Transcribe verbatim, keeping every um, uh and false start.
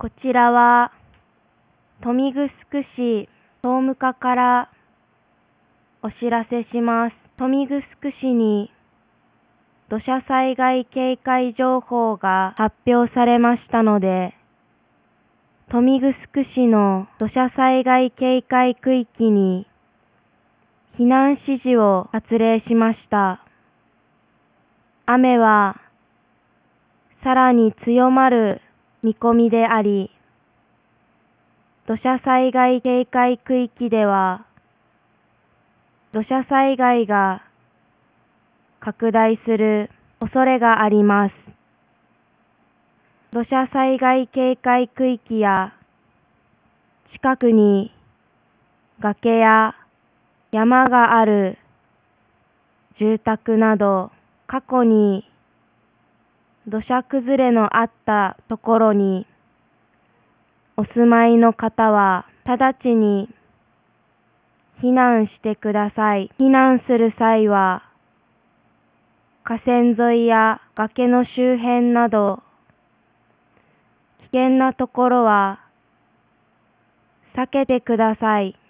こちらは豊見城市総務課からお知らせします。豊見城市に土砂災害警戒情報が発表されましたので、豊見城市の土砂災害警戒区域に避難指示を発令しました。雨はさらに強まる見込みであり、土砂災害警戒区域では土砂災害が拡大する恐れがあります。土砂災害警戒区域や近くに崖や山がある住宅など、過去に土砂崩れのあったところにお住まいの方は直ちに避難してください。避難する際は河川沿いや崖の周辺など危険なところは避けてください。